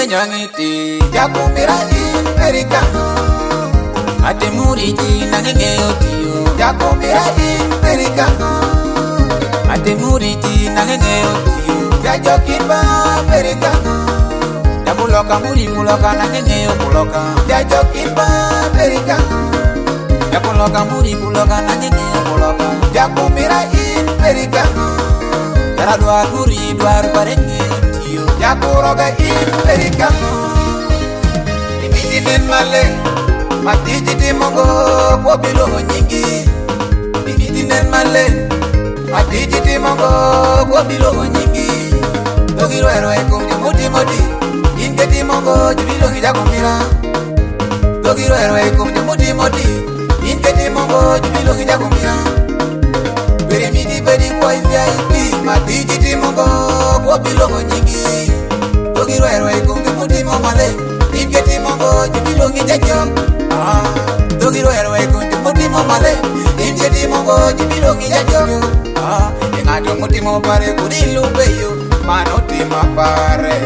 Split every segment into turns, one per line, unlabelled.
menyangiti Jakumira in perikano Ate muriji nangengeo tiyo Jakumira in perikano Ate muriji nangengeo tiyo Jajokiba perikano Jakuloka muri kuloka nangengeo kuloka Jajokiba perikano Jakuloka muri kuloka nangengeo kuloka Jakumira in perikano Jara dua muri dua parengeo tiyo Jakuroga in perikano Imidinen male Matiji di mongo kwa bilo nyingi Imidinen male Matiji di mongo kwa bilo nyingi Dogiro ero eko muti moti Inge di mongo jubilo hijakumira Dogiro ero eko muti moti Inge di mongo jubilo hijakumira Bere midi bedi kwa VIP Matiji di mongo kwa bilo nyingi Dogiro ero eko muti momale Inge di mongo jubilo hijakumira Dogiro ero eko muti momale Inge di mongo jubilo hijakumira Ingato muti mopare kudilu beyo Manoti mapare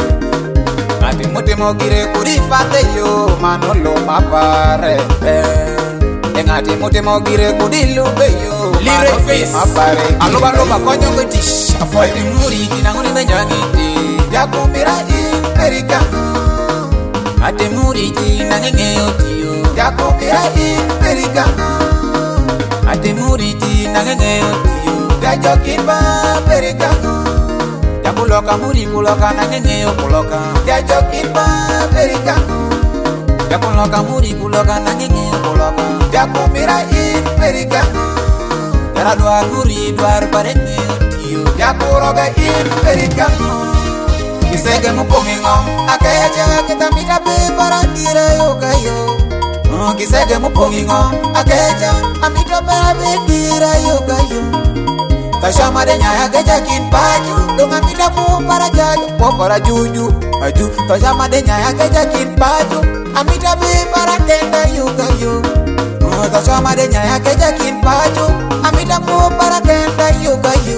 Ati muti mogire kurifate yo Manolo mapare Engati muti mogire kudilu beyo Manoti mapare Aloba loba konyo ngetish Afwadi muri kinanguni menyangiti Jakumira in perikano Ati muri kinangengeo tiyo Jakumira in perikano Ati muri kinangengeo tiyo Jajokiba perikano Jakuloka muri kuloka nangengeo kuloka Jajokiba perikano Jakuloka muri kuloka nangengeo kuloka Jakumira in perikano Jara dua muri dua parengeo tiyo Jakuroga in perikano Kisege mupongingo Akeja kita mita bebara tira yokayo Kisege mupongingo Akeja amita bebara tira yokayo Tashama de nyaya keja kin paju Dunga mida mu para jaju Popora juju Aju Tashama de nyaya keja kin paju Amida be para tenda yuga yu Tashama de nyaya keja kin paju Amida mu para tenda yuga yu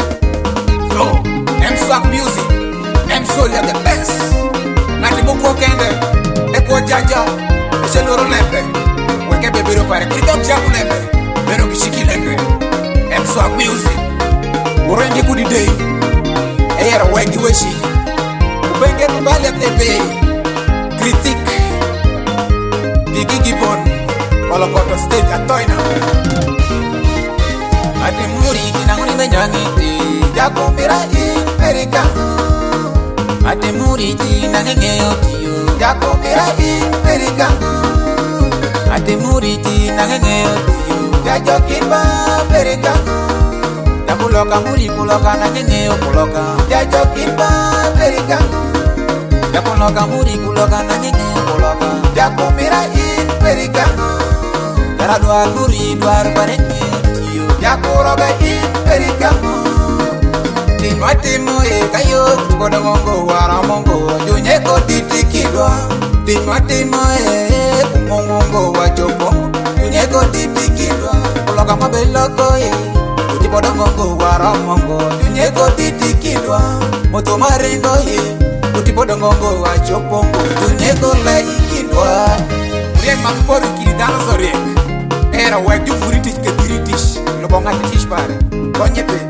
Yo, M-Swag Music M-Soul the best Nati muko kende Eko jaja Ese loro lembe Weke bebiro pare Kurikam jamu lembe Bero kishiki lembe M-Swag Music Urendi kudi day Eyera wegi weshi Ubenge nubali ya TV Critique Gigi Gibbon Kolokoto stage atoina Ate muri kinanguni menyangiti Jakumira in perikano Ate muri kinangengeo tiyo Jakumira in perikano Ate muri kinangengeo tiyo Jajokiba perikano Jakuloka muri kuloka nangengeo kuloka Jajokiba perikano Jakuloka muri kuloka nangengeo kuloka Jakumira in perikano Jara dua muri dua parengeo tiyo Jakuroga in perikano Tinwa timo kayo Kuboda mongo wara mongo Junyeko titikidwa Tinwa timo kumongo wajopo Junyeko titikidwa Kuloka mabeloko Kuboda mongo wara mongo Junyeko titikidwa Moto marengo Kuboda mongo wajopo Junyeko laikidwa Riek makipori kilidano so riek Era wek ju furitish ke diritish Lobonga titish pare Konyepe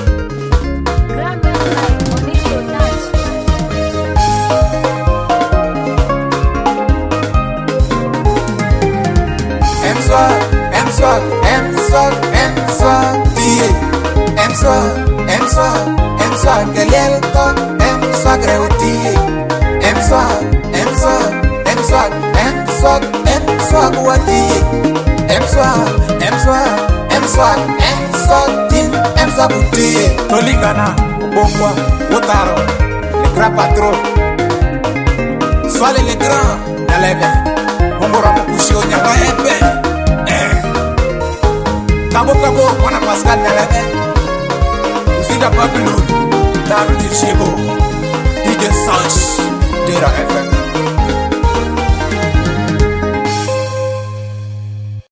M-Swag, M-Swag, M-Swag, M-Swag, D.A. M-Swag, M-Swag, M-Swag, Galielto, M-Swag, Reuti, M-Swag, M-Swag, M-Swag, M-Swag, M-Swag, Wati, M-Swag, M-Swag, M-Swag, M-Swag, Tim, M-Swag, Uti, Tolingana, Ubongwa, Utaro, Le Grand Patron, Swale Le Grand, Nalebe, Mongora Mokushio, Nyaba Kabo kabo wana Pascal Nalebe Usinda Babylon Daru Dirshego DJ Sanch Dera FM